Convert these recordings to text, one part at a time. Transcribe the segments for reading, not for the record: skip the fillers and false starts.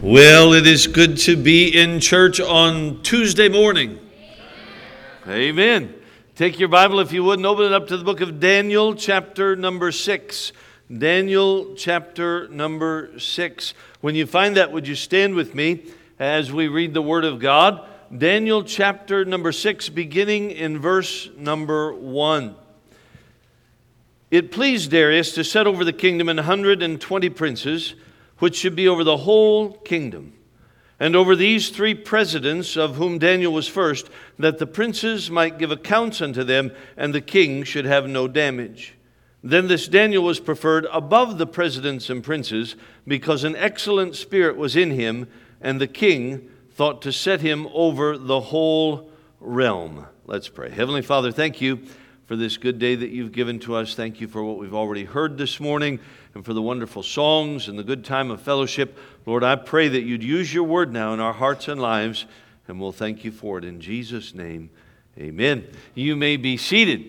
Well, it is good to be in church on Tuesday morning. Amen. Take your Bible, if you would, and open it up to the book of Daniel, chapter number 6. Daniel, chapter number 6. When you find that, would you stand with me as we read the Word of God? Daniel, chapter number 6, beginning in verse number 1. It pleased Darius to set over the kingdom 120 princes, which should be over the whole kingdom, and over these 3 presidents, of whom Daniel was first, that the princes might give accounts unto them, and the king should have no damage. Then this Daniel was preferred above the presidents and princes, because an excellent spirit was in him, and the king thought to set him over the whole realm. Let's pray. Heavenly Father, thank you for this good day that you've given to us. Thank you for what we've already heard this morning, and for the wonderful songs and the good time of fellowship. Lord, I pray that you'd use your word now in our hearts and lives, and we'll thank you for it in Jesus' name. Amen. You may be seated.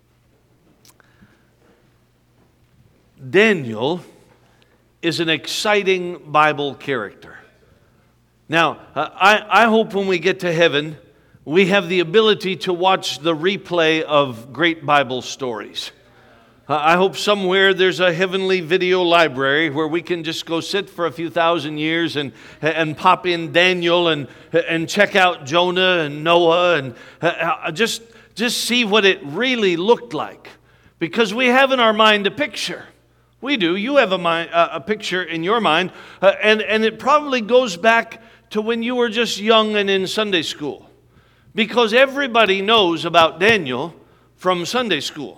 Daniel is an exciting Bible character. Now, I hope when we get to heaven, we have the ability to watch the replay of great Bible stories. I hope somewhere there's a heavenly video library where we can just go sit for a few thousand years and pop in Daniel and check out Jonah and Noah and just see what it really looked like. Because we have in our mind a picture. We do. You have a picture in your mind, and it probably goes back to when you were just young and in Sunday school. Because everybody knows about Daniel from Sunday school.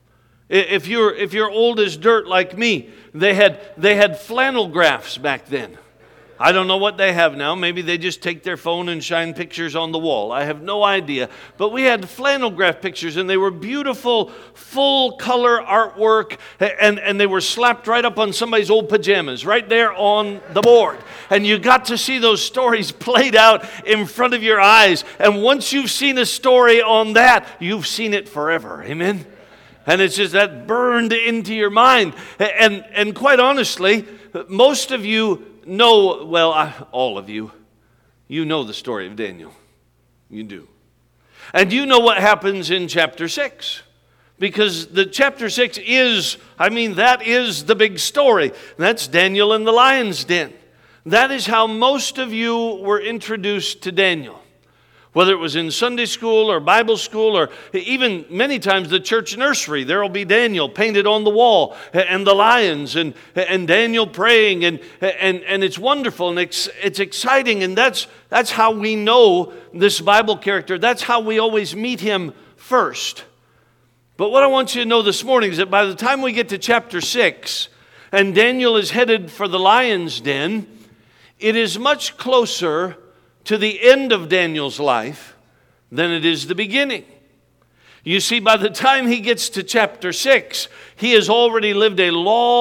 If you're old as dirt like me, they had flannel graphs back then. I don't know what they have now. Maybe they just take their phone and shine pictures on the wall. I have no idea. But we had flannel graph pictures, and they were beautiful, full color artwork, and they were slapped right up on somebody's old pajamas, right there on the board. And you got to see those stories played out in front of your eyes. And once you've seen a story on that, you've seen it forever. Amen? And it's just that burned into your mind. And quite honestly, most of you know, well, all of you, you know the story of Daniel. You do. And you know what happens in chapter 6. Because the chapter 6 is, that is the big story. That's Daniel in the lion's den. That is how most of you were introduced to Daniel. Whether it was in Sunday school or Bible school or even many times the church nursery, there will be Daniel painted on the wall and the lions and Daniel praying and it's wonderful and it's exciting, and that's how we know this Bible character. That's how we always meet him first. But what I want you to know this morning is that by the time we get to chapter 6 and Daniel is headed for the lion's den, it is much closer to the end of Daniel's life than it is the beginning. You see, by the time he gets to chapter 6, he has already lived a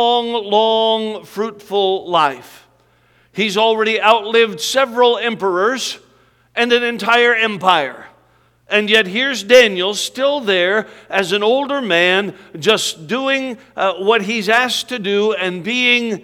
long, fruitful life. He's already outlived several emperors and an entire empire. And yet here's Daniel still there as an older man, just doing what he's asked to do and being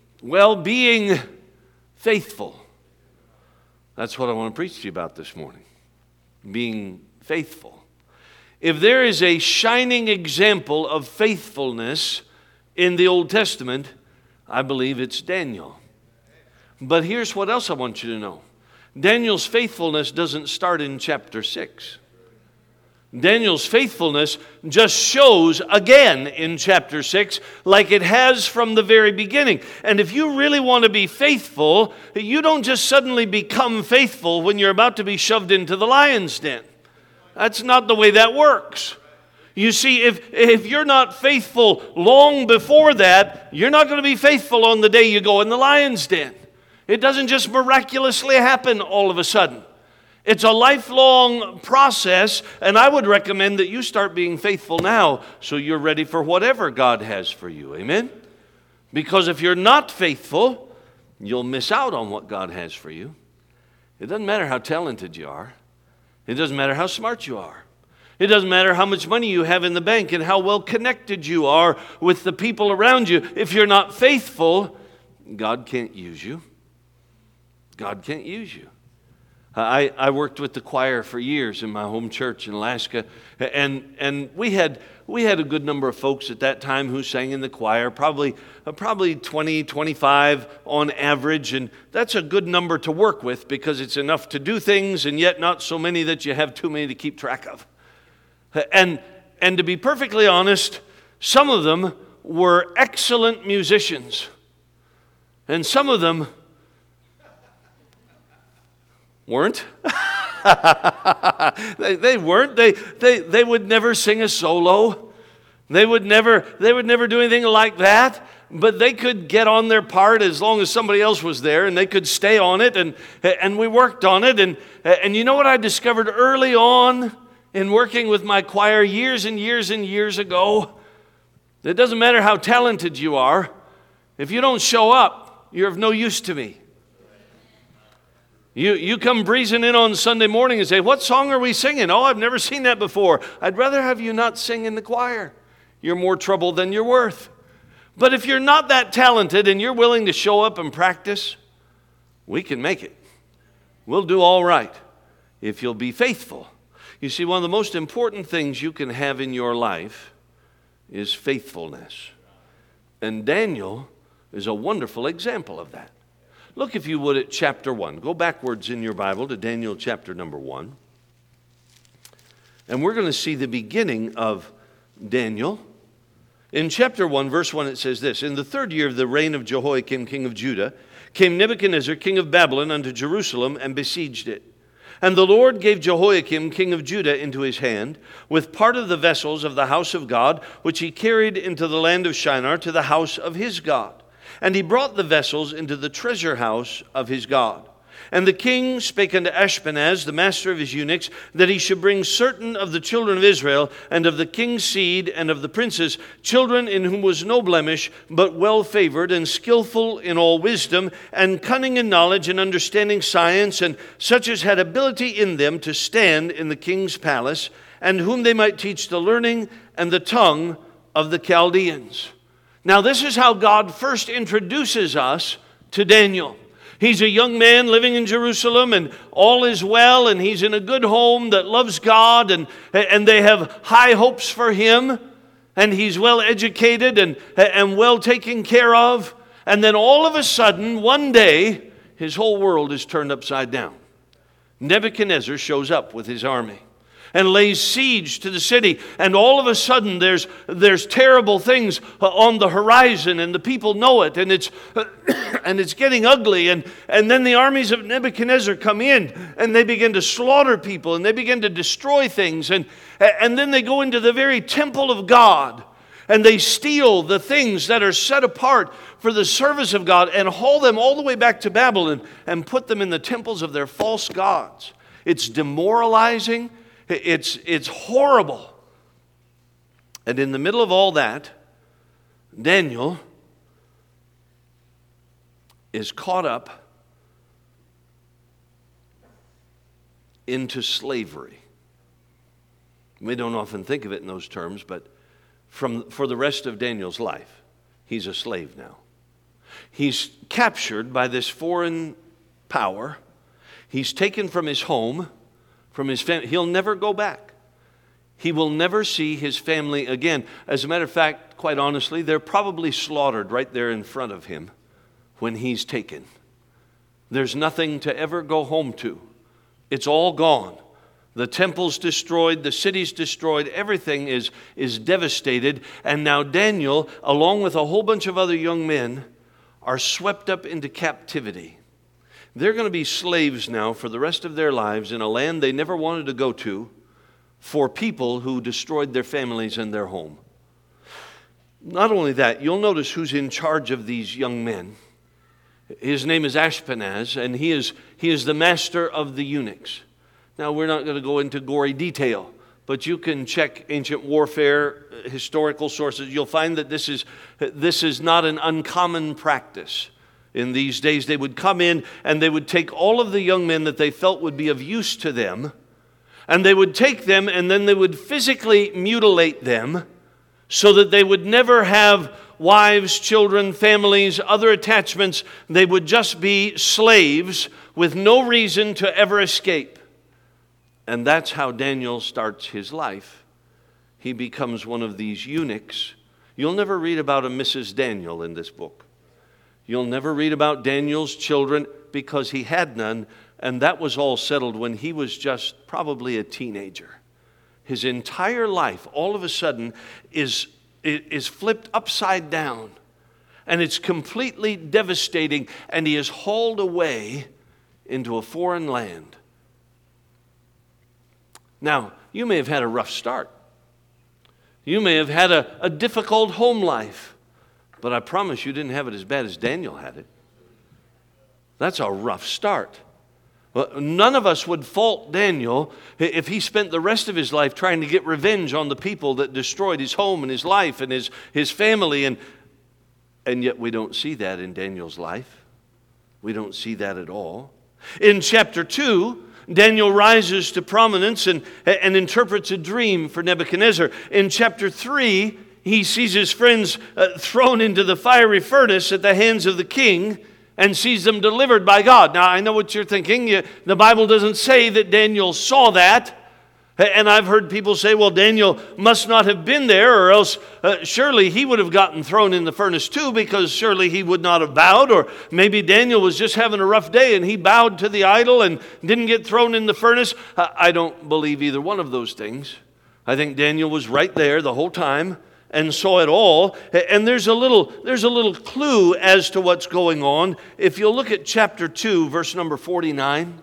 faithful. That's what I want to preach to you about this morning. Being faithful. If there is a shining example of faithfulness in the Old Testament, I believe it's Daniel. But here's what else I want you to know. Daniel's faithfulness doesn't start in chapter 6. Daniel's faithfulness just shows again in chapter 6 like it has from the very beginning. And if you really want to be faithful, you don't just suddenly become faithful when you're about to be shoved into the lion's den. That's not the way that works. You see, if you're not faithful long before that, you're not going to be faithful on the day you go in the lion's den. It doesn't just miraculously happen all of a sudden. It's a lifelong process, and I would recommend that you start being faithful now so you're ready for whatever God has for you. Amen? Because if you're not faithful, you'll miss out on what God has for you. It doesn't matter how talented you are. It doesn't matter how smart you are. It doesn't matter how much money you have in the bank and how well connected you are with the people around you. If you're not faithful, God can't use you. God can't use you. I worked with the choir for years in my home church in Alaska, and we had a good number of folks at that time who sang in the choir, probably 20, 25 on average, and that's a good number to work with because it's enough to do things and yet not so many that you have too many to keep track of. And to be perfectly honest, some of them were excellent musicians, and some of them weren't. They weren't. They would never sing a solo. They would never do anything like that. But they could get on their part as long as somebody else was there, and they could stay on it. And we worked on it. And you know what I discovered early on in working with my choir years and years and years ago? It doesn't matter how talented you are. If you don't show up, you're of no use to me. You come breezing in on Sunday morning and say, what song are we singing? Oh, I've never seen that before. I'd rather have you not sing in the choir. You're more trouble than you're worth. But if you're not that talented and you're willing to show up and practice, we can make it. We'll do all right if you'll be faithful. You see, one of the most important things you can have in your life is faithfulness. And Daniel is a wonderful example of that. Look, if you would, at chapter 1. Go backwards in your Bible to Daniel chapter number 1. And we're going to see the beginning of Daniel. In chapter 1, verse 1, it says this: In the 3rd year of the reign of Jehoiakim, king of Judah, came Nebuchadnezzar, king of Babylon, unto Jerusalem, and besieged it. And the Lord gave Jehoiakim, king of Judah, into his hand, with part of the vessels of the house of God, which he carried into the land of Shinar to the house of his God. And he brought the vessels into the treasure house of his God. And the king spake unto Ashpenaz, the master of his eunuchs, that he should bring certain of the children of Israel, and of the king's seed, and of the princes, children in whom was no blemish, but well favored, and skillful in all wisdom, and cunning in knowledge, and understanding science, and such as had ability in them to stand in the king's palace, and whom they might teach the learning and the tongue of the Chaldeans. Now, this is how God first introduces us to Daniel. He's a young man living in Jerusalem, and all is well, and he's in a good home that loves God, and they have high hopes for him, and he's well educated and well taken care of. And then all of a sudden, one day, his whole world is turned upside down. Nebuchadnezzar shows up with his army and lays siege to the city. And all of a sudden, there's terrible things on the horizon, and the people know it, and it's getting ugly. And then the armies of Nebuchadnezzar come in, and they begin to slaughter people, and they begin to destroy things. And then they go into the very temple of God, and they steal the things that are set apart for the service of God, and haul them all the way back to Babylon, and put them in the temples of their false gods. It's demoralizing. It's horrible. And in the middle of all that, Daniel is caught up into slavery. We don't often think of it in those terms, but for the rest of Daniel's life, he's a slave now. He's captured by this foreign power. He's taken from his home, from his family. He'll never go back. He will never see his family again. As a matter of fact, quite honestly, they're probably slaughtered right there in front of him when he's taken. There's nothing to ever go home to. It's all gone. The temple's destroyed, the city's destroyed, everything is devastated. And now Daniel, along with a whole bunch of other young men, are swept up into captivity. They're going to be slaves now for the rest of their lives in a land they never wanted to go to, for people who destroyed their families and their home. Not only that, you'll notice who's in charge of these young men. His name is Ashpenaz, and he is the master of the eunuchs. Now, we're not going to go into gory detail, but you can check ancient warfare, historical sources. You'll find that this is not an uncommon practice. In these days, they would come in and they would take all of the young men that they felt would be of use to them, and they would take them and then they would physically mutilate them so that they would never have wives, children, families, other attachments. They would just be slaves with no reason to ever escape. And that's how Daniel starts his life. He becomes one of these eunuchs. You'll never read about a Mrs. Daniel in this book. You'll never read about Daniel's children because he had none, and that was all settled when he was just probably a teenager. His entire life, all of a sudden, is flipped upside down, and it's completely devastating, and he is hauled away into a foreign land. Now, you may have had a rough start. You may have had a difficult home life. But I promise you didn't have it as bad as Daniel had it. That's a rough start. Well, none of us would fault Daniel if he spent the rest of his life trying to get revenge on the people that destroyed his home and his life and his family. And yet we don't see that in Daniel's life. We don't see that at all. In chapter 2, Daniel rises to prominence and interprets a dream for Nebuchadnezzar. In chapter 3, he sees his friends thrown into the fiery furnace at the hands of the king and sees them delivered by God. Now, I know what you're thinking. The Bible doesn't say that Daniel saw that. And I've heard people say, well, Daniel must not have been there, or else surely he would have gotten thrown in the furnace too, because surely he would not have bowed. Or maybe Daniel was just having a rough day and he bowed to the idol and didn't get thrown in the furnace. I don't believe either one of those things. I think Daniel was right there the whole time and saw it all. And there's a little clue as to what's going on. If you'll look at chapter 2, verse number 49.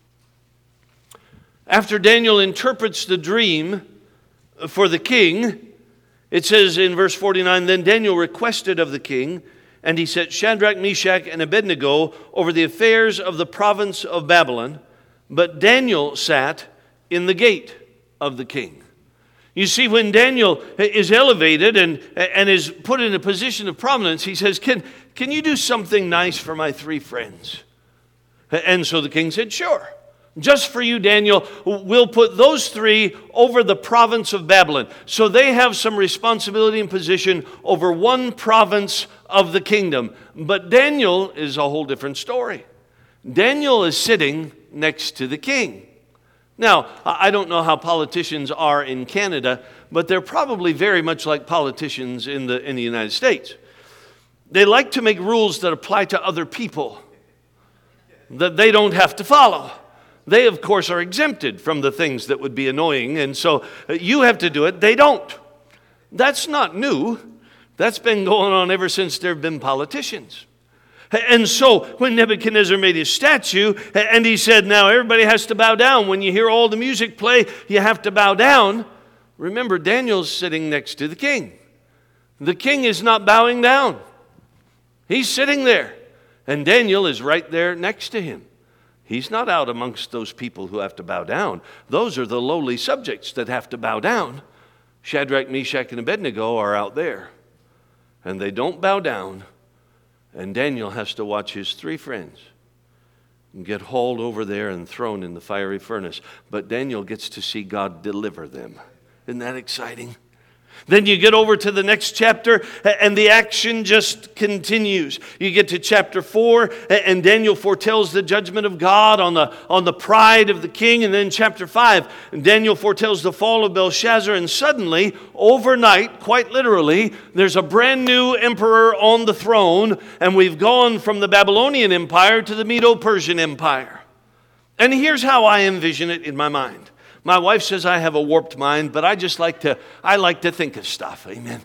After Daniel interprets the dream for the king, it says in verse 49, then Daniel requested of the king, and he set Shadrach, Meshach, and Abednego over the affairs of the province of Babylon, but Daniel sat in the gate of the king. You see, when Daniel is elevated and is put in a position of prominence, he says, can you do something nice for my three friends? And so the king said, sure. Just for you, Daniel, we'll put those three over the province of Babylon. So they have some responsibility and position over one province of the kingdom. But Daniel is a whole different story. Daniel is sitting next to the king. Now, I don't know how politicians are in Canada, but they're probably very much like politicians in the United States. They like to make rules that apply to other people that they don't have to follow. They, of course, are exempted from the things that would be annoying, and so you have to do it. They don't. That's not new. That's been going on ever since there have been politicians. And so when Nebuchadnezzar made his statue, and he said, now everybody has to bow down. When you hear all the music play, you have to bow down. Remember, Daniel's sitting next to the king. The king is not bowing down. He's sitting there, and Daniel is right there next to him. He's not out amongst those people who have to bow down. Those are the lowly subjects that have to bow down. Shadrach, Meshach, and Abednego are out there, and they don't bow down. And Daniel has to watch his three friends get hauled over there and thrown in the fiery furnace. But Daniel gets to see God deliver them. Isn't that exciting? Then you get over to the next chapter, and the action just continues. You get to chapter 4, and Daniel foretells the judgment of God on the pride of the king. And then chapter 5, Daniel foretells the fall of Belshazzar. And suddenly, overnight, quite literally, there's a brand new emperor on the throne, and we've gone from the Babylonian Empire to the Medo-Persian Empire. And here's how I envision it in my mind. My wife says I have a warped mind, but I like to think of stuff. Amen.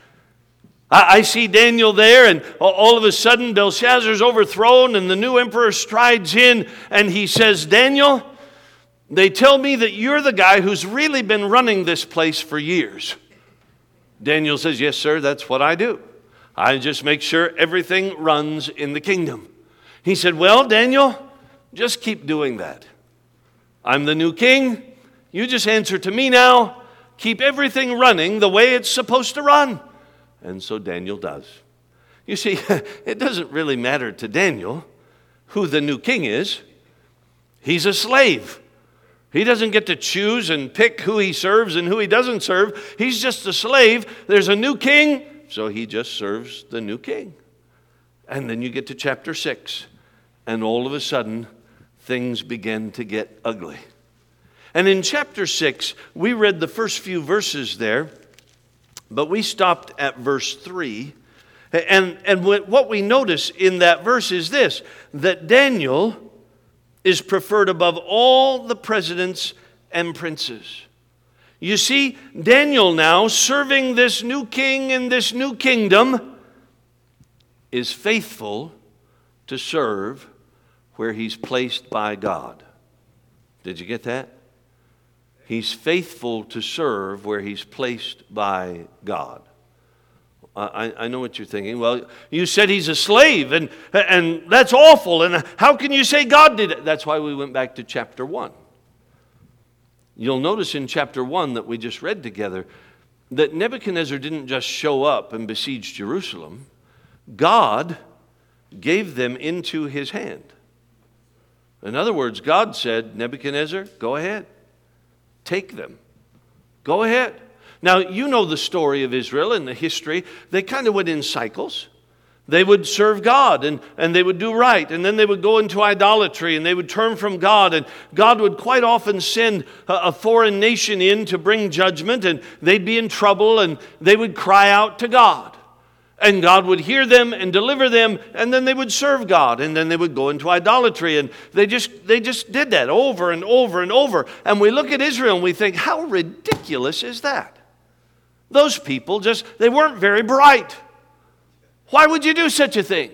I see Daniel there, and all of a sudden Belshazzar's overthrown, and the new emperor strides in, and he says, Daniel, they tell me that you're the guy who's really been running this place for years. Daniel says, yes, sir, that's what I do. I just make sure everything runs in the kingdom. He said, well, Daniel, just keep doing that. I'm the new king. You just answer to me now. Keep everything running the way it's supposed to run. And so Daniel does. You see, it doesn't really matter to Daniel who the new king is. He's a slave. He doesn't get to choose and pick who he serves and who he doesn't serve. He's just a slave. There's a new king. so he just serves the new king. And then you get to chapter 6, and all of a sudden, things begin to get ugly. And in chapter 6, we read the first few verses there, but we stopped at verse 3. And what we notice in that verse is this, that Daniel is preferred above all the presidents and princes. You see, Daniel now, serving this new king in this new kingdom, is faithful to serve where he's placed by God. Did you get that? He's faithful to serve where he's placed by God. I know what you're thinking. Well, you said he's a slave, and that's awful. And how can you say God did it? That's why we went back to chapter 1. You'll notice in chapter 1 that we just read together that Nebuchadnezzar didn't just show up and besiege Jerusalem. God gave them into his hand. In other words, God said, Nebuchadnezzar, go ahead. Take them. Go ahead. Now, you know the story of Israel and the history. They kind of went in cycles. They would serve God and they would do right. And then they would go into idolatry and they would turn from God. And God would quite often send a foreign nation in to bring judgment. And they'd be in trouble and they would cry out to God. And God would hear them and deliver them, and then they would serve God, and then they would go into idolatry. And they just did that over and over and over. And we look at Israel and we think, how ridiculous is that? Those people they weren't very bright. Why would you do such a thing?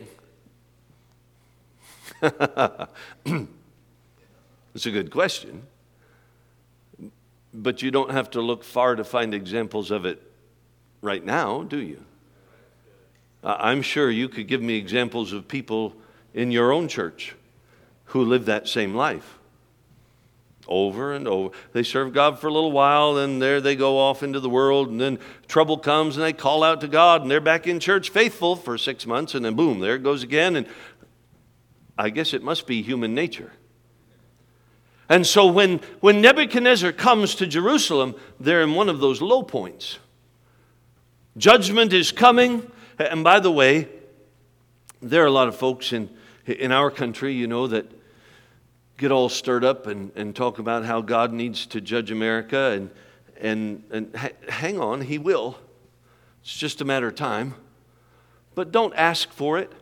It's a good question. But you don't have to look far to find examples of it right now, do you? I'm sure you could give me examples of people in your own church who live that same life. Over and over. They serve God for a little while, and there they go off into the world, and then trouble comes, and they call out to God, and they're back in church faithful for 6 months, and then boom, there it goes again. And I guess it must be human nature. And so when Nebuchadnezzar comes to Jerusalem, they're in one of those low points. Judgment is coming. And by the way, there are a lot of folks in our country, you know, that get all stirred up and talk about how God needs to judge America. And hang on, he will. It's just a matter of time. But don't ask for it.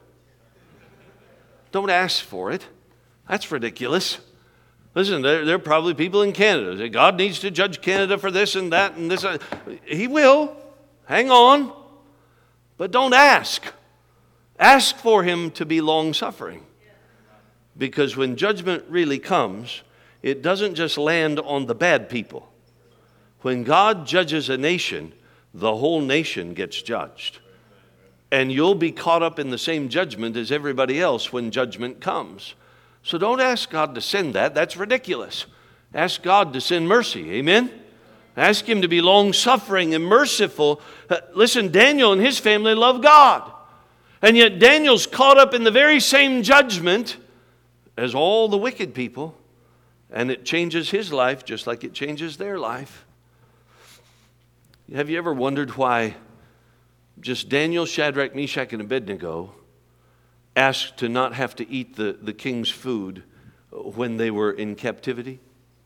Don't ask for it. That's ridiculous. Listen, there are probably people in Canada that say, God needs to judge Canada for this and that and this. He will. Hang on. But don't ask. Ask for him to be long-suffering. Because when judgment really comes, it doesn't just land on the bad people. When God judges a nation, the whole nation gets judged. And you'll be caught up in the same judgment as everybody else when judgment comes. So don't ask God to send that. That's ridiculous. Ask God to send mercy. Amen? Ask him to be long-suffering and merciful. Listen, Daniel and his family love God. And yet Daniel's caught up in the very same judgment as all the wicked people. And it changes his life just like it changes their life. Have you ever wondered why just Daniel, Shadrach, Meshach, and Abednego asked to not have to eat the king's food when they were in captivity?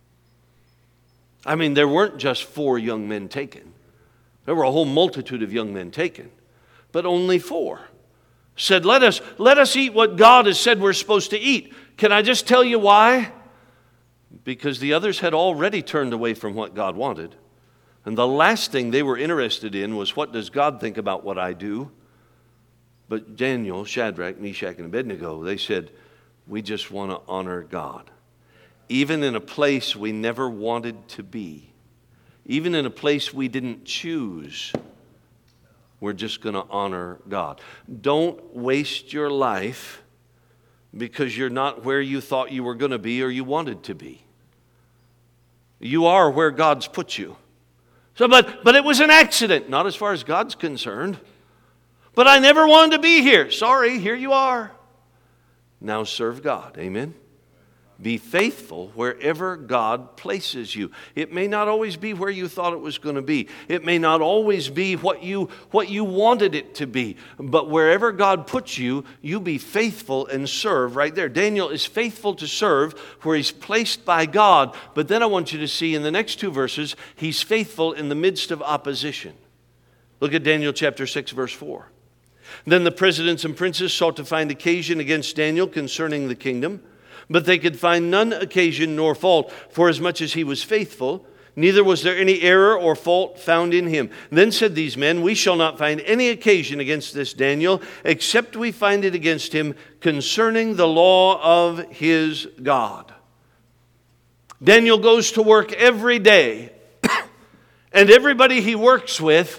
I mean, there weren't just 4 young men taken. There were a whole multitude of young men taken. But only 4 said, let us eat what God has said we're supposed to eat. Can I just tell you why? Because the others had already turned away from what God wanted. And the last thing they were interested in was, what does God think about what I do? But Daniel, Shadrach, Meshach, and Abednego, they said, we just want to honor God. Even in a place we never wanted to be. Even in a place we didn't choose. We're just going to honor God. Don't waste your life because you're not where you thought you were going to be or you wanted to be. You are where God's put you. So, but it was an accident, not as far as God's concerned. But I never wanted to be here. Sorry, here you are. Now serve God. Amen? Be faithful wherever God places you. It may not always be where you thought it was going to be. It may not always be what you wanted it to be. But wherever God puts you, you be faithful and serve right there. Daniel is faithful to serve where he's placed by God. But then I want you to see in the next two verses, he's faithful in the midst of opposition. Look at Daniel chapter 6, verse 4. Then the presidents and princes sought to find occasion against Daniel concerning the kingdom. But they could find none occasion nor fault, for as much as he was faithful, neither was there any error or fault found in him. Then said these men, we shall not find any occasion against this Daniel, except we find it against him concerning the law of his God. Daniel goes to work every day, and everybody he works with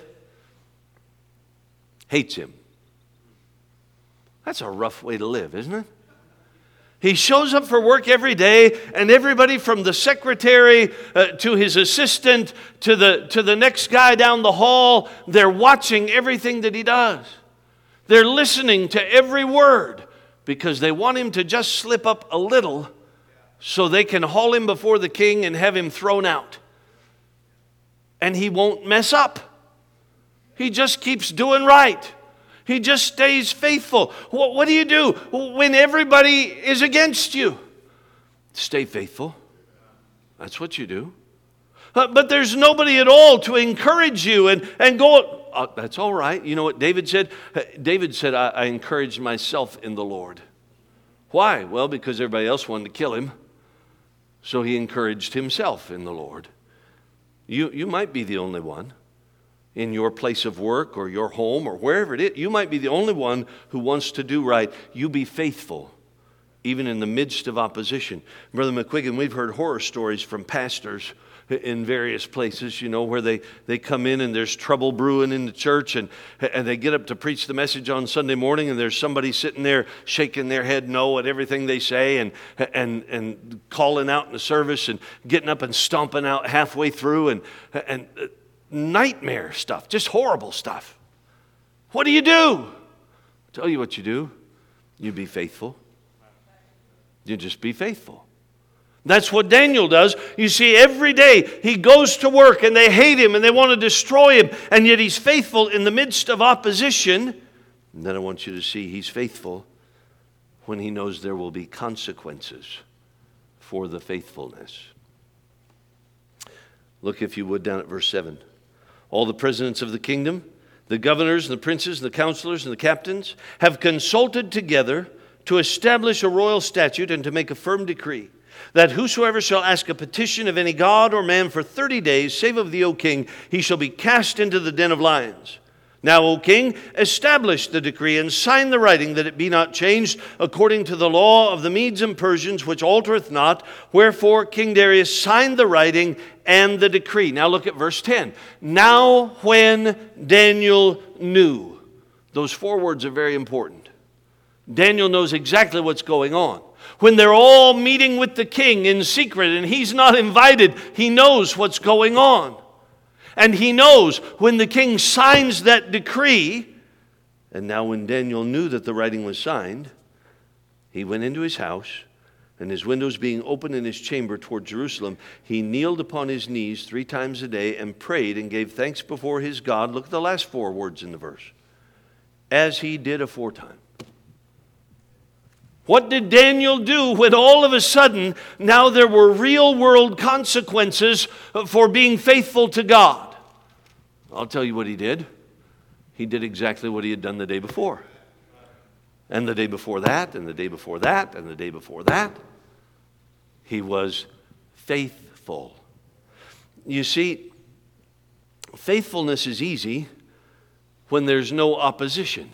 hates him. That's a rough way to live, isn't it? He shows up for work every day, and everybody from the secretary to his assistant to the next guy down the hall, they're watching everything that he does. They're listening to every word because they want him to just slip up a little so they can haul him before the king and have him thrown out. And he won't mess up. He just keeps doing right. He just stays faithful. What do you do when everybody is against you? Stay faithful. That's what you do. But there's nobody at all to encourage you and go, oh, that's all right. You know what David said? David said, I encouraged myself in the Lord. Why? Well, because everybody else wanted to kill him. So he encouraged himself in the Lord. You might be the only one. In your place of work or your home or wherever it is, you might be the only one who wants to do right. You be faithful, even in the midst of opposition. Brother McQuiggan, we've heard horror stories from pastors in various places, you know, where they come in and there's trouble brewing in the church and they get up to preach the message on Sunday morning and there's somebody sitting there shaking their head no at everything they say and calling out in the service and getting up and stomping out halfway through and nightmare stuff, just horrible stuff. What do? I'll tell you what you do. You be faithful. You just be faithful. That's what Daniel does. You see, every day he goes to work and they hate him and they want to destroy him, and yet he's faithful in the midst of opposition. And then I want you to see he's faithful when he knows there will be consequences for the faithfulness. Look, if you would, down at verse 7. All the presidents of the kingdom, the governors and the princes and the counselors and the captains have consulted together to establish a royal statute and to make a firm decree that whosoever shall ask a petition of any god or man for 30 days, save of thee, O king, he shall be cast into the den of lions. Now, O king, establish the decree and sign the writing that it be not changed according to the law of the Medes and Persians, which altereth not. Wherefore King Darius signed the writing and the decree. Now look at verse 10. Now when Daniel knew. Those four words are very important. Daniel knows exactly what's going on. When they're all meeting with the king in secret and he's not invited, he knows what's going on. And he knows when the king signs that decree, and now when Daniel knew that the writing was signed, he went into his house, and his windows being open in his chamber toward Jerusalem, he kneeled upon his knees 3 times a day and prayed and gave thanks before his God. Look at the last 4 words in the verse. As he did aforetime. What did Daniel do when all of a sudden now there were real world consequences for being faithful to God? I'll tell you what he did. He did exactly what he had done the day before. And the day before that, and the day before that, and the day before that. He was faithful. You see, faithfulness is easy when there's no opposition.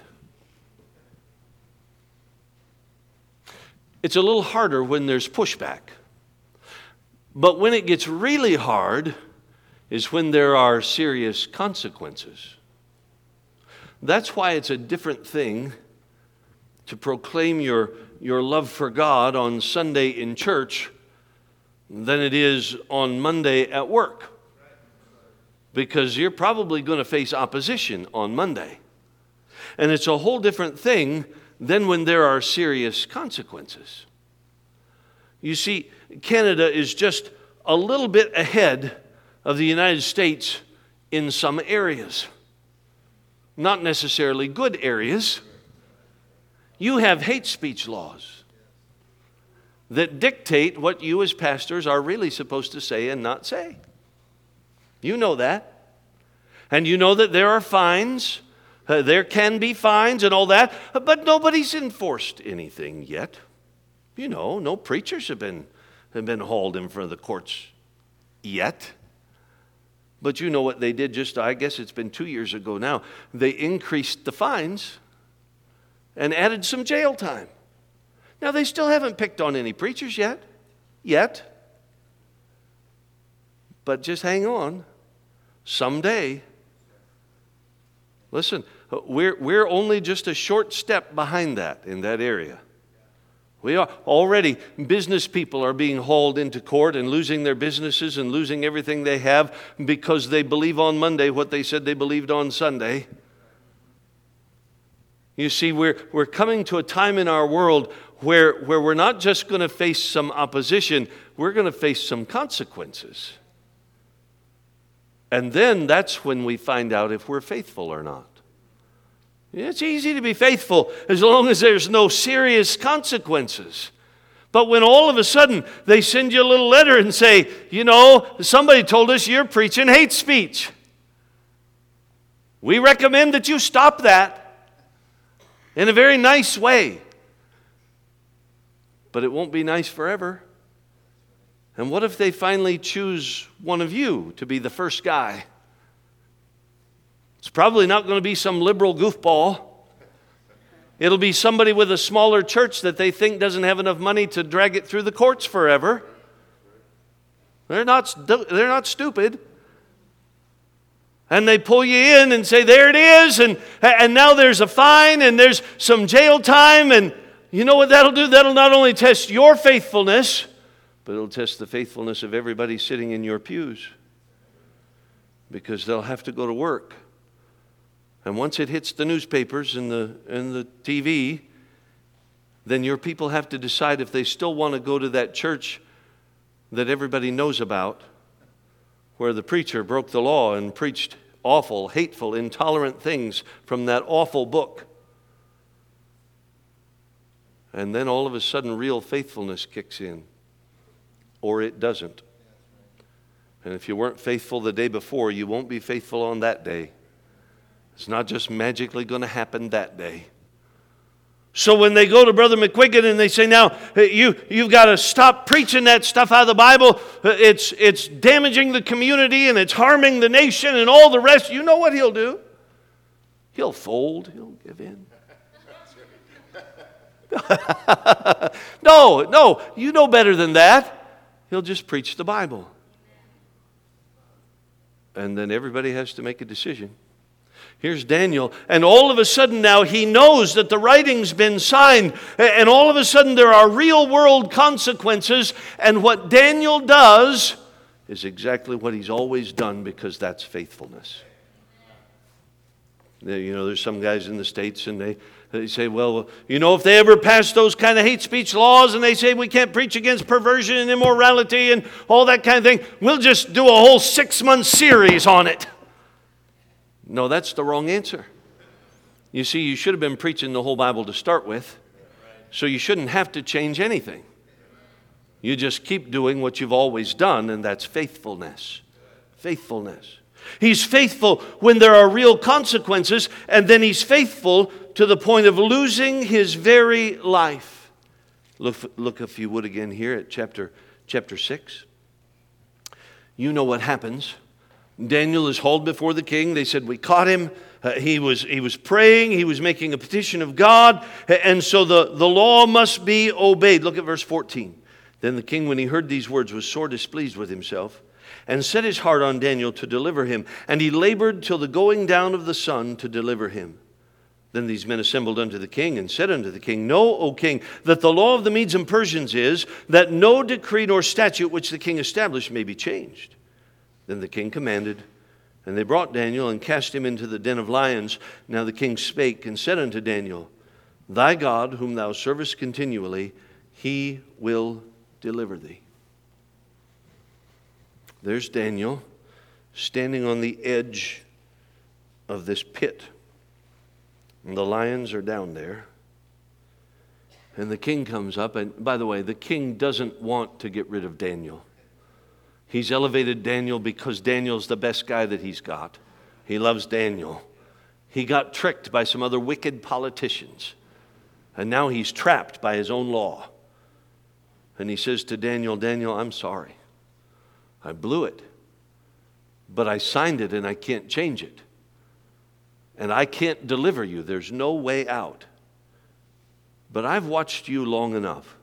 It's a little harder when there's pushback. But when it gets really hard is when there are serious consequences. That's why it's a different thing to proclaim your love for God on Sunday in church than it is on Monday at work. Because you're probably going to face opposition on Monday. And it's a whole different thing than when there are serious consequences. You see, Canada is just a little bit ahead of the United States in some areas. Not necessarily good areas. You have hate speech laws that dictate what you as pastors are really supposed to say and not say. You know that. And you know that there are fines. There can be fines and all that. But nobody's enforced anything yet. You know, no preachers have been hauled in front of the courts yet. But you know what they did just, I guess it's been 2 years ago now. They increased the fines and added some jail time. Now, they still haven't picked on any preachers yet. But just hang on. Someday, listen, we're only just a short step behind that in that area. We are already, business people are being hauled into court and losing their businesses and losing everything they have because they believe on Monday what they said they believed on Sunday. You see, we're coming to a time in our world where we're not just going to face some opposition, we're going to face some consequences. And then that's when we find out if we're faithful or not. It's easy to be faithful as long as there's no serious consequences. But when all of a sudden they send you a little letter and say, you know, somebody told us you're preaching hate speech. We recommend that you stop that in a very nice way. But it won't be nice forever. And what if they finally choose one of you to be the first guy? It's probably not going to be some liberal goofball. It'll be somebody with a smaller church that they think doesn't have enough money to drag it through the courts forever. They're not stupid. And they pull you in and say, there it is, and now there's a fine and there's some jail time, and you know what that'll do? That'll not only test your faithfulness, but it'll test the faithfulness of everybody sitting in your pews. Because they'll have to go to work. And once it hits the newspapers and the TV, then your people have to decide if they still want to go to that church that everybody knows about, where the preacher broke the law and preached awful, hateful, intolerant things from that awful book. And then all of a sudden real faithfulness kicks in. Or it doesn't. And if you weren't faithful the day before, you won't be faithful on that day. It's not just magically going to happen that day. So when they go to Brother McQuiggan and they say, now, you've got to stop preaching that stuff out of the Bible. It's damaging the community and it's harming the nation and all the rest. You know what he'll do? He'll fold. He'll give in. No, you know better than that. He'll just preach the Bible. And then everybody has to make a decision. Here's Daniel, and all of a sudden now he knows that the writing's been signed, and all of a sudden there are real world consequences, and what Daniel does is exactly what he's always done, because that's faithfulness. You know, there's some guys in the States and they say, well, you know, if they ever pass those kind of hate speech laws and they say we can't preach against perversion and immorality and all that kind of thing, we'll just do a whole 6-month series on it. No, that's the wrong answer. You see, you should have been preaching the whole Bible to start with, so you shouldn't have to change anything. You just keep doing what you've always done, and that's faithfulness. Faithfulness. He's faithful when there are real consequences, and then he's faithful to the point of losing his very life. Look if you would again here at chapter 6. You know what happens. Daniel is hauled before the king. They said, we caught him. He was praying. He was making a petition of God. And so the law must be obeyed. Look at verse 14. Then the king, when he heard these words, was sore displeased with himself and set his heart on Daniel to deliver him. And he labored till the going down of the sun to deliver him. Then these men assembled unto the king and said unto the king, know, O king, that the law of the Medes and Persians is that no decree nor statute which the king established may be changed. Then the king commanded, and they brought Daniel and cast him into the den of lions. Now the king spake and said unto Daniel, thy God, whom thou servest continually, he will deliver thee. There's Daniel standing on the edge of this pit. And the lions are down there. And the king comes up. And by the way, the king doesn't want to get rid of Daniel. He's elevated Daniel because Daniel's the best guy that he's got. He loves Daniel. He got tricked by some other wicked politicians. And now he's trapped by his own law. And he says to Daniel, Daniel, I'm sorry. I blew it. But I signed it and I can't change it. And I can't deliver you. There's no way out. But I've watched you long enough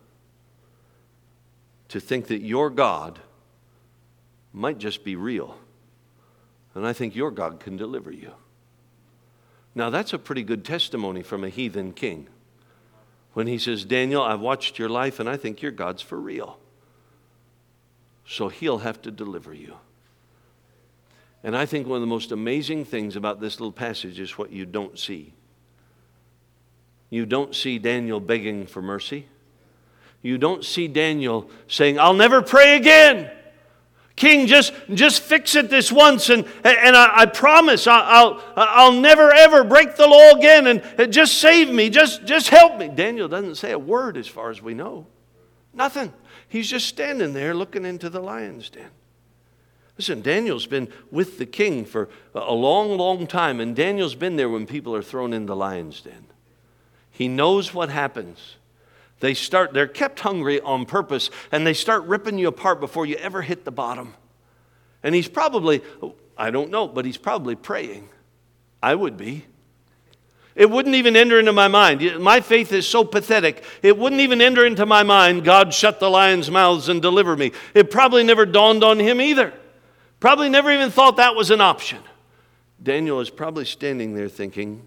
to think that your God might just be real. And I think your God can deliver you. Now that's a pretty good testimony from a heathen king. When he says, Daniel, I've watched your life and I think your God's for real. So he'll have to deliver you. And I think one of the most amazing things about this little passage is what you don't see. You don't see Daniel begging for mercy. You don't see Daniel saying, I'll never pray again. King, just fix it this once, and I promise I'll never ever break the law again, and just save me, just help me. Daniel doesn't say a word as far as we know. Nothing. He's just standing there looking into the lion's den. Listen, Daniel's been with the king for a long, long time, and Daniel's been there when people are thrown in the lion's den. He knows what happens. They're kept hungry on purpose, and they start ripping you apart before you ever hit the bottom. And he's probably, I don't know, but he's probably praying. I would be. It wouldn't even enter into my mind. My faith is so pathetic, it wouldn't even enter into my mind, God shut the lions' mouths and deliver me. It probably never dawned on him either. Probably never even thought that was an option. Daniel is probably standing there thinking,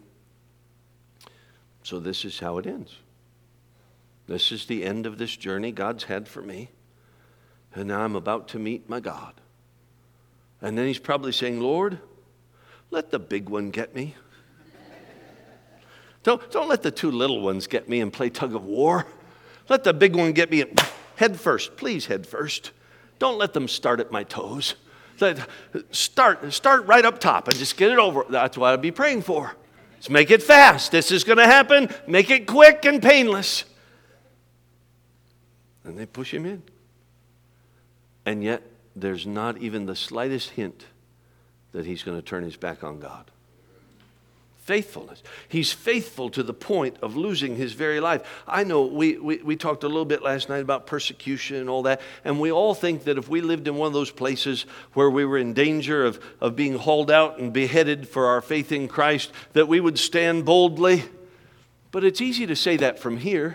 so this is how it ends. This is the end of this journey God's had for me. And now I'm about to meet my God. And then he's probably saying, Lord, let the big one get me. Don't let the two little ones get me and play tug of war. Let the big one get me head first. Please head first. Don't let them start at my toes. Start right up top and just get it over. That's what I'd be praying for. Let's make it fast. This is going to happen. Make it quick and painless. And they push him in. And yet, there's not even the slightest hint that he's going to turn his back on God. Faithfulness. He's faithful to the point of losing his very life. I know we talked a little bit last night about persecution and all that, and we all think that if we lived in one of those places where we were in danger of being hauled out and beheaded for our faith in Christ, that we would stand boldly. But it's easy to say that from here.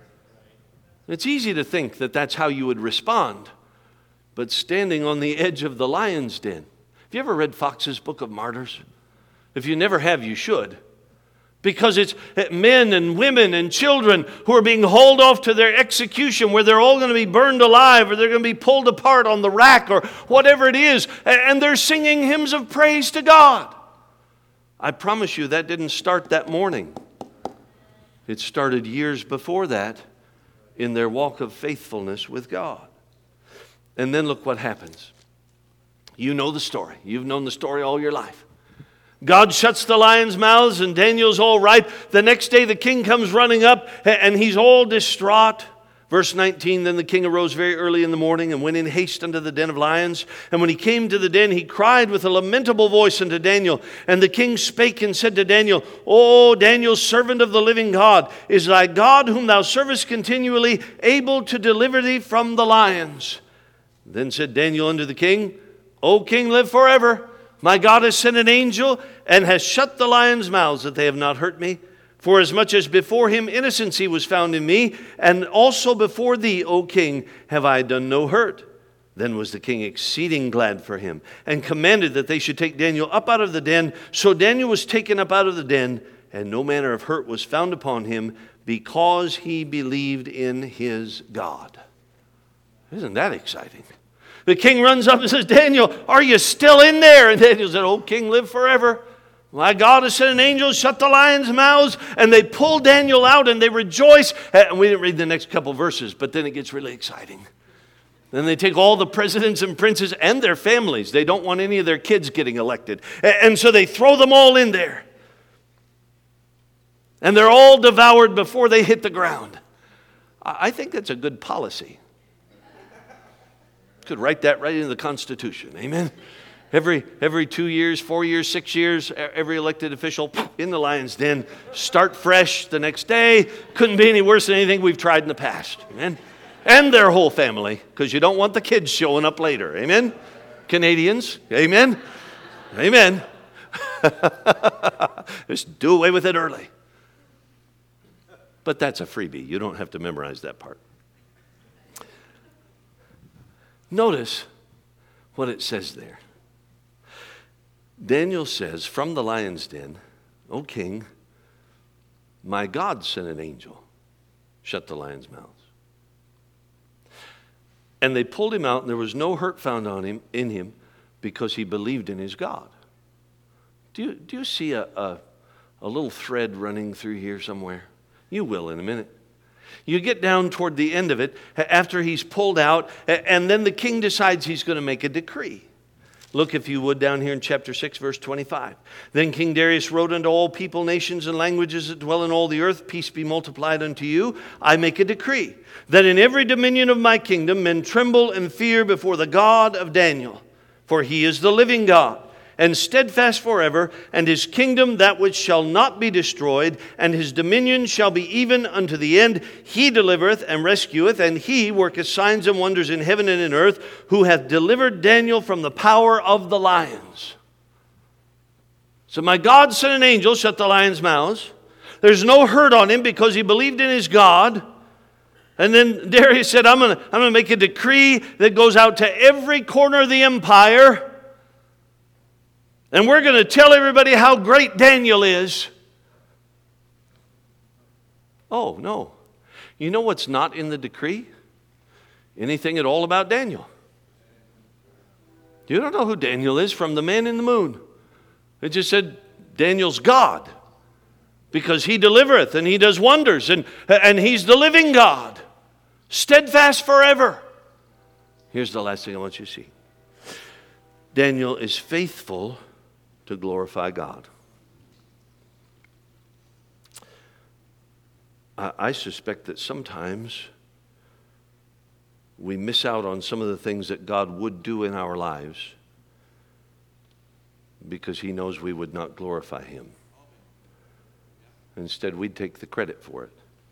It's easy to think that that's how you would respond. But standing on the edge of the lion's den. Have you ever read Fox's Book of Martyrs? If you never have, you should. Because it's men and women and children who are being hauled off to their execution where they're all going to be burned alive or they're going to be pulled apart on the rack or whatever it is. And they're singing hymns of praise to God. I promise you that didn't start that morning. It started years before that in their walk of faithfulness with God. And then look what happens. You know the story. You've known the story all your life. God shuts the lions' mouths and Daniel's all right. The next day the king comes running up and he's all distraught. Verse 19, then the king arose very early in the morning and went in haste unto the den of lions. And when he came to the den, he cried with a lamentable voice unto Daniel. And the king spake and said to Daniel, O Daniel, servant of the living God, is thy God whom thou servest continually able to deliver thee from the lions? Then said Daniel unto the king, O king, live forever. My God has sent an angel and has shut the lions' mouths that they have not hurt me. For as much as before him innocency was found in me, and also before thee, O king, have I done no hurt. Then was the king exceeding glad for him, and commanded that they should take Daniel up out of the den. So Daniel was taken up out of the den, and no manner of hurt was found upon him, because he believed in his God. Isn't that exciting? The king runs up and says, Daniel, are you still in there? And Daniel said, O king, live forever. My God has sent an angel, shut the lions' mouths, and they pull Daniel out and they rejoice. And we didn't read the next couple verses, but then it gets really exciting. Then they take all the presidents and princes and their families. They don't want any of their kids getting elected. And so they throw them all in there. And they're all devoured before they hit the ground. I think that's a good policy. Could write that right into the Constitution. Amen? Every 2 years, 4 years, 6 years, every elected official in the lion's den. Start fresh the next day. Couldn't be any worse than anything we've tried in the past. Amen? And their whole family, because you don't want the kids showing up later. Amen? Canadians, amen? Amen. Just do away with it early. But that's a freebie. You don't have to memorize that part. Notice what it says there. Daniel says, from the lion's den, O king, my God sent an angel, shut the lions' mouths. And they pulled him out, and there was no hurt found in him because he believed in his God. Do you see a little thread running through here somewhere? You will in a minute. You get down toward the end of it, after he's pulled out, and then the king decides he's going to make a decree. Look, if you would, down here in chapter 6, verse 25. Then King Darius wrote unto all people, nations, and languages that dwell in all the earth, peace be multiplied unto you. I make a decree, that in every dominion of my kingdom men tremble and fear before the God of Daniel. For he is the living God, and steadfast forever, and his kingdom that which shall not be destroyed, and his dominion shall be even unto the end. He delivereth and rescueth, and he worketh signs and wonders in heaven and in earth, who hath delivered Daniel from the power of the lions. So my God sent an angel, shut the lions' mouths. There's no hurt on him because he believed in his God. And then Darius said, I'm going to make a decree that goes out to every corner of the empire. And we're going to tell everybody how great Daniel is. Oh, no. You know what's not in the decree? Anything at all about Daniel. You don't know who Daniel is from the man in the moon. It just said Daniel's God. Because he delivereth and he does wonders. And he's the living God. Steadfast forever. Here's the last thing I want you to see. Daniel is faithful to glorify God. I suspect that sometimes we miss out on some of the things that God would do in our lives because he knows we would not glorify him. Instead, we'd take the credit for it.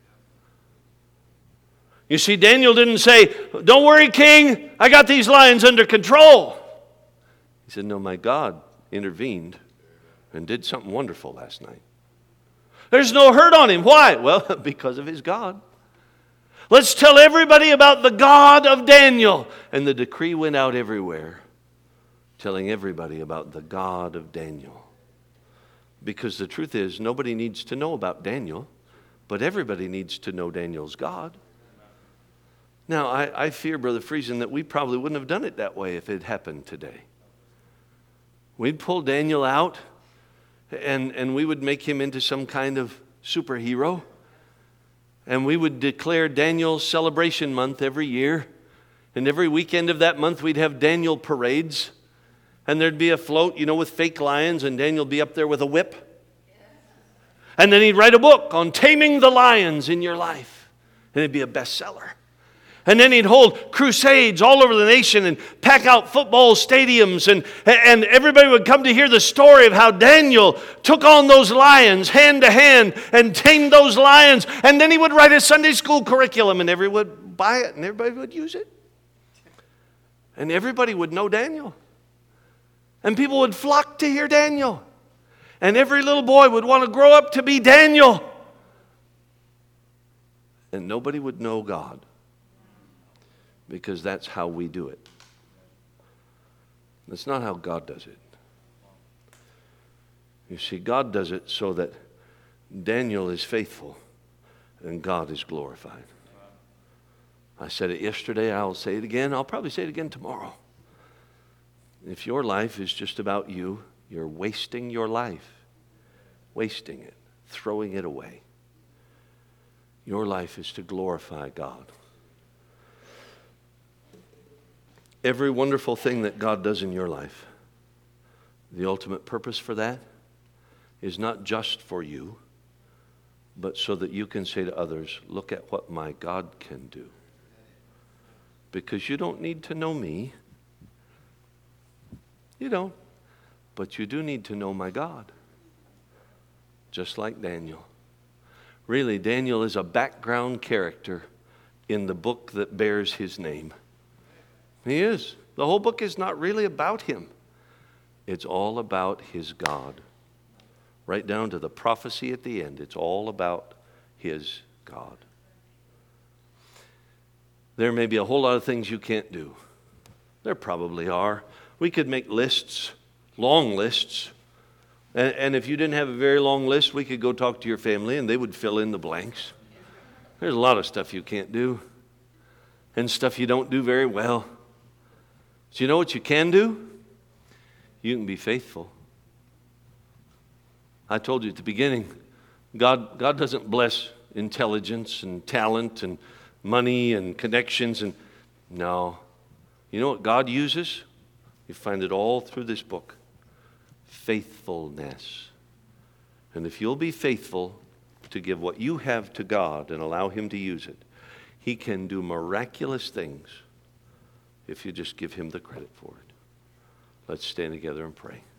You see, Daniel didn't say, don't worry, king, I got these lions under control. He said, no, my God intervened and did something wonderful last night. There's no hurt on him. Why? Well, because of his God. Let's tell everybody about the God of Daniel. And the decree went out everywhere, telling everybody about the God of Daniel. Because the truth is, nobody needs to know about Daniel, but everybody needs to know Daniel's God. Now, I fear, Brother Friesen, that we probably wouldn't have done it that way if it happened today. We'd pull Daniel out, and we would make him into some kind of superhero. And we would declare Daniel's celebration month every year. And every weekend of that month, we'd have Daniel parades. And there'd be a float, with fake lions, and Daniel would be up there with a whip. And then he'd write a book on taming the lions in your life. And it'd be a bestseller. And then he'd hold crusades all over the nation and pack out football stadiums. And everybody would come to hear the story of how Daniel took on those lions hand to hand and tamed those lions. And then he would write a Sunday school curriculum and everyone would buy it and everybody would use it. And everybody would know Daniel. And people would flock to hear Daniel. And every little boy would want to grow up to be Daniel. And nobody would know God. Because that's how we do it. That's not how God does it. You see, God does it so that Daniel is faithful and God is glorified. I said it yesterday, I'll say it again, I'll probably say it again tomorrow. If your life is just about you, you're wasting your life. Wasting it, throwing it away. Your life is to glorify God. every wonderful thing that God does in your life, the ultimate purpose for that is not just for you, but so that you can say to others, look at what my God can do. Because you don't need to know me. You don't. But you do need to know my God. Just like Daniel. Really, Daniel is a background character in the book that bears his name. He is. The whole book is not really about him. It's all about his God. Right down to the prophecy at the end, it's all about his God. There may be a whole lot of things you can't do. There probably are. We could make lists, long lists. And if you didn't have a very long list, we could go talk to your family and they would fill in the blanks. There's a lot of stuff you can't do. And stuff you don't do very well. So you know what you can do? You can be faithful. I told you at the beginning, God doesn't bless intelligence and talent and money and connections. No. You know what God uses? You find it all through this book. Faithfulness. And if you'll be faithful to give what you have to God and allow Him to use it, He can do miraculous things if you just give Him the credit for it. Let's stand together and pray.